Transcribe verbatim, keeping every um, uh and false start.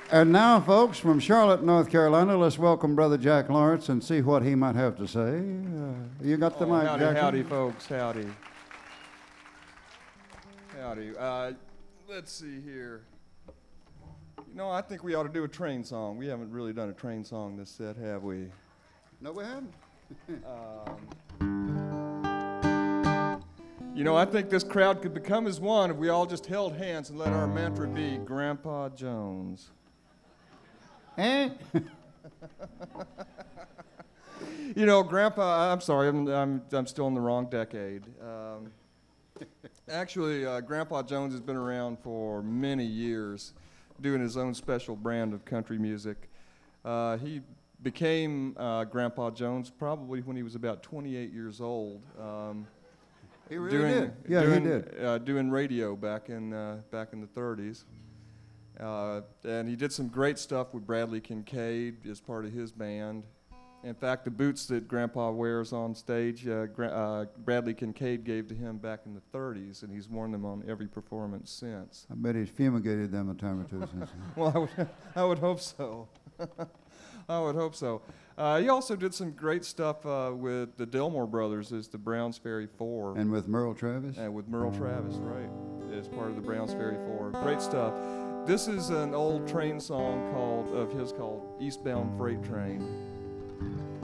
And now, folks, from Charlotte, North Carolina, let's welcome Brother Jack Lawrence and see what he might have to say. Uh, you got the oh, mic, howdy, Jack? Howdy, folks. Howdy. Howdy. Uh, let's see here. You know, I think we ought to do a train song. We haven't really done a train song this set, have we? No, we haven't. um, you know, I think this crowd could become as one if we all just held hands and let our mantra be Grandpa Jones. Eh? You know, Grandpa, I'm sorry, I'm, I'm, I'm still in the wrong decade. Um, actually, uh, Grandpa Jones has been around for many years, doing his own special brand of country music. Uh, he became uh, Grandpa Jones probably when he was about twenty-eight years old. Um, He really doing, did. Yeah, doing, he did. Uh, doing radio back in uh, back in the thirties. Uh, and he did some great stuff with Bradley Kincaid as part of his band. In fact, the boots that Grandpa wears on stage, uh, Gra- uh, Bradley Kincaid gave to him back in the thirties, and he's worn them on every performance since. I bet he's fumigated them a time or two since. Well, I would, I would hope so. I would hope so. Uh, he also did some great stuff uh, with the Delmore Brothers as the Browns Ferry Four. And with Merle Travis? And with Merle Travis, right, as part of the Browns Ferry Four. Great stuff. This is an old train song called of his called Eastbound Freight Train.